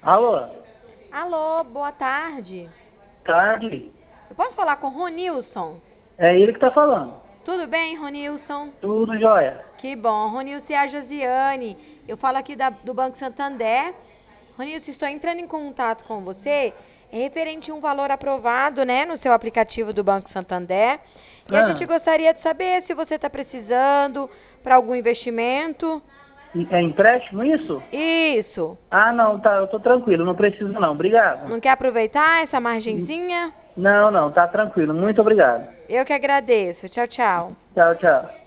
Alô? Alô, boa tarde. Tarde? Eu posso falar com o Ronilson? É ele que tá falando. Tudo bem, Ronilson? Tudo jóia. Que bom. Ronilson e a Josiane. Eu falo aqui do Banco Santander. Ronilson, estou entrando em contato com você. É referente a um valor aprovado, né, no seu aplicativo do Banco Santander. E a gente Ah, gostaria de saber se você está precisando para algum investimento. é empréstimo isso? Isso. Ah, não, tá, eu tô tranquilo, não preciso não, obrigado. Não quer aproveitar essa margenzinha? Não, tá tranquilo, muito obrigado. Eu que agradeço. Tchau, tchau. Tchau, tchau.